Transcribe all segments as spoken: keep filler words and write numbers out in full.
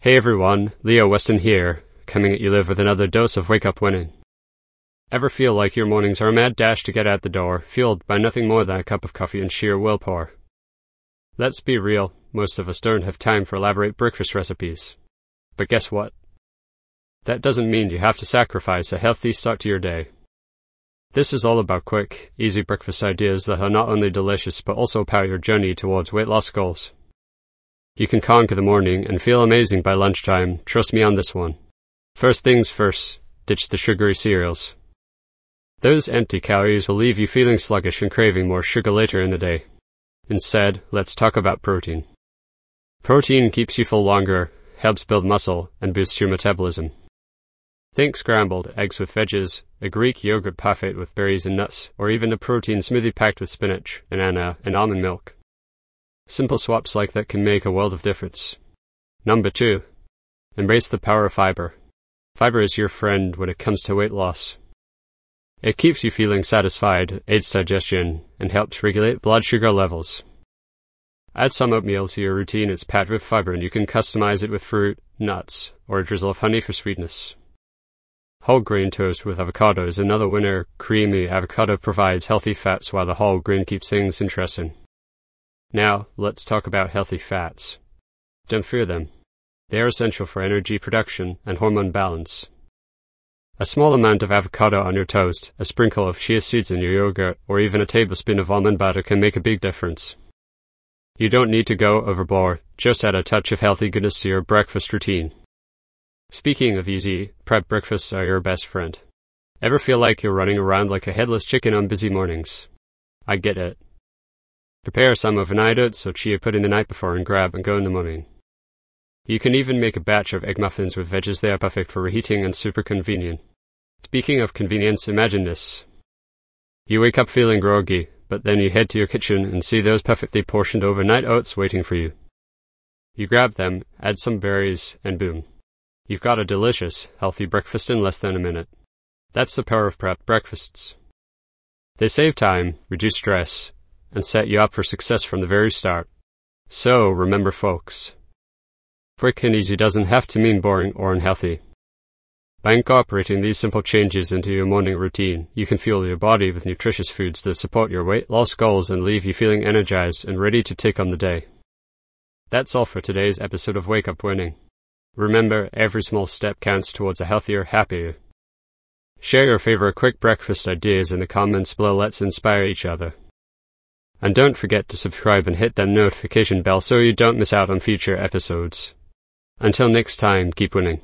Hey everyone, Leo Weston here, coming at you live with another dose of Wake Up Winning. Ever feel like your mornings are a mad dash to get out the door, fueled by nothing more than a cup of coffee and sheer willpower? Let's be real, most of us don't have time for elaborate breakfast recipes. But guess what? That doesn't mean you have to sacrifice a healthy start to your day. This is all about quick, easy breakfast ideas that are not only delicious but also power your journey towards weight loss goals. You can conquer the morning and feel amazing by lunchtime, trust me on this one. First things first, ditch the sugary cereals. Those empty calories will leave you feeling sluggish and craving more sugar later in the day. Instead, let's talk about protein. Protein keeps you full longer, helps build muscle, and boosts your metabolism. Think scrambled eggs with veggies, a Greek yogurt parfait with berries and nuts, or even a protein smoothie packed with spinach, banana, and almond milk. Simple swaps like that can make a world of difference. Number two, embrace the power of fiber. Fiber is your friend when it comes to weight loss. It keeps you feeling satisfied, aids digestion, and helps regulate blood sugar levels. Add some oatmeal to your routine. It's packed with fiber and you can customize it with fruit, nuts, or a drizzle of honey for sweetness. Whole grain toast with avocado is another winner. Creamy avocado provides healthy fats while the whole grain keeps things interesting. Now, let's talk about healthy fats. Don't fear them. They are essential for energy production and hormone balance. A small amount of avocado on your toast, a sprinkle of chia seeds in your yogurt, or even a tablespoon of almond butter can make a big difference. You don't need to go overboard, just add a touch of healthy goodness to your breakfast routine. Speaking of easy, prep breakfasts are your best friend. Ever feel like you're running around like a headless chicken on busy mornings? I get it. Prepare some overnight oats or chia pudding the night before and grab and go in the morning. You can even make a batch of egg muffins with veggies. They are perfect for reheating and super convenient. Speaking of convenience, imagine this. You wake up feeling groggy, but then you head to your kitchen and see those perfectly portioned overnight oats waiting for you. You grab them, add some berries, and boom. You've got a delicious, healthy breakfast in less than a minute. That's the power of prep breakfasts. They save time, reduce stress, and set you up for success from the very start. So, remember folks, quick and easy doesn't have to mean boring or unhealthy. By incorporating these simple changes into your morning routine, you can fuel your body with nutritious foods that support your weight loss goals and leave you feeling energized and ready to take on the day. That's all for today's episode of Wake Up Winning. Remember, every small step counts towards a healthier, happier. Share your favorite quick breakfast ideas in the comments below. Let's inspire each other. And don't forget to subscribe and hit that notification bell so you don't miss out on future episodes. Until next time, keep winning.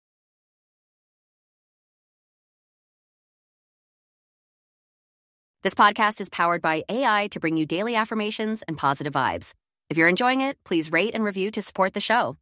This podcast is powered by A I to bring you daily affirmations and positive vibes. If you're enjoying it, please rate and review to support the show.